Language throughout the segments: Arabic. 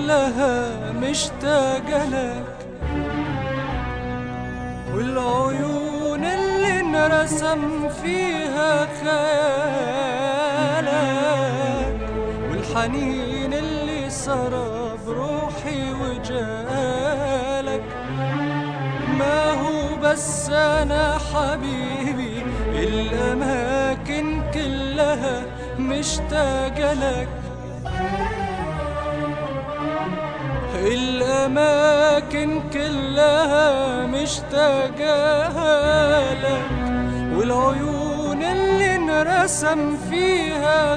كلها مشتاقة لك، والعيون اللي انرسم فيها خيالك، والحنين اللي سرى بروحي وجالك. ما هو بس أنا حبيبي، الأماكن كلها مشتاقة لك، الأماكن كلها مشتاقة لك، والعيون اللي انرسم فيها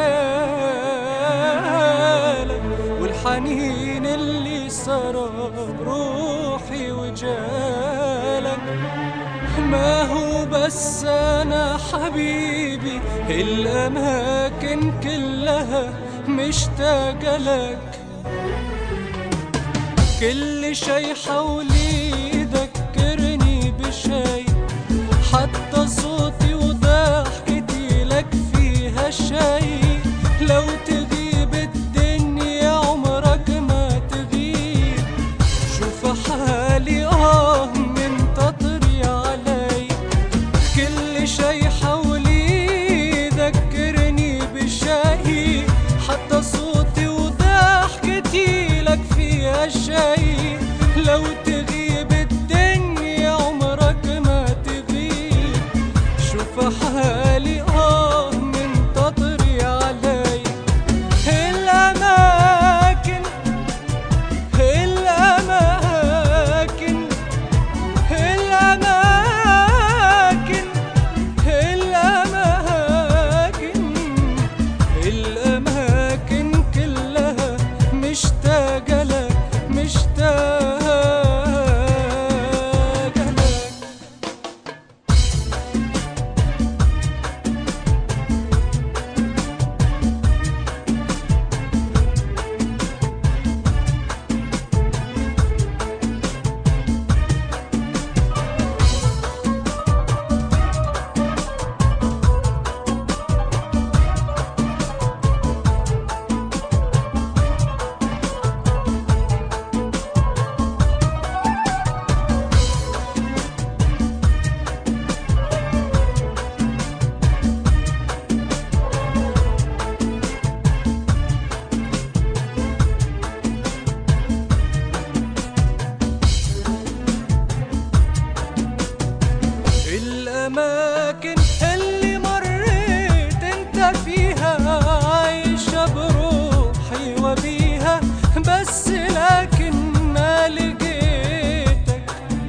خيالك، والحنين اللي سرى بروحي وجالك. ما هو بس أنا حبيبي، الأماكن كلها مشتاقة لك. كل شي حولي يذكرني بشي، حتى صوتي وضحكتي لك فيها شي. لو تغيب الدنيا عمرك ما تغيب، شوف حالي من تطري علي. كل شي حولي يذكرني بشي، حتى صوتي وضحكتي لك فيها شي. لو تغيب الدنيا عمرك ما تغيب، شوف حالي من تطري علي. الأماكن الأماكن الأماكن الأماكن الأماكن كلها مشتاقة لك، مشتاقة لك. الأماكن اللي مريت انت فيها عايشة بروحي وبيها، بس لكن ما لقيتك.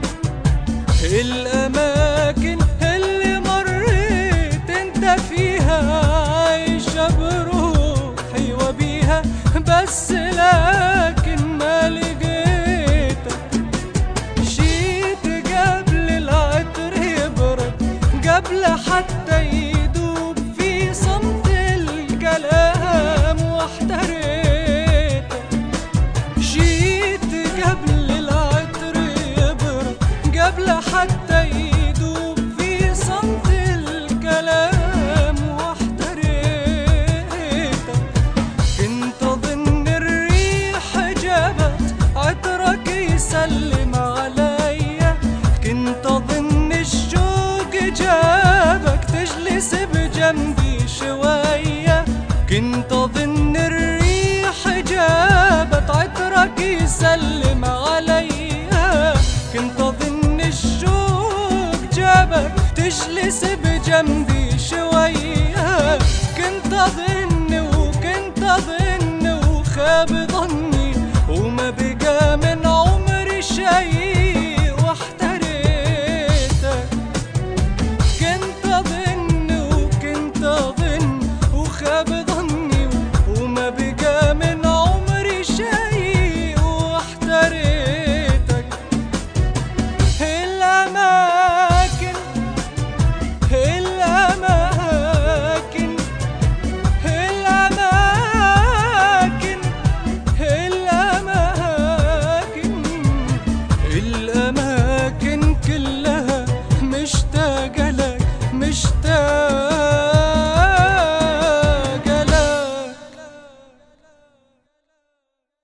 الأماكن اللي مريت انت فيها عايشة بروحي وبيها، بس لكن ما لقيتك. قبل حتى يدوب في صمت الكلام واحتريتك. جيت قبل العطر يبرد، قبل حتى يدوب في صمت الكلام واحتريتك. كنت أظن الريح جابت عطرك يسلم عليا، كنت أظن الشوق جابك تجلس بجنبي شوية، كنت أظن الريح جابت عطرك يسلم عليا، كنت أظن الشوق جابك تجلس بجنبي شوية، كنت أظن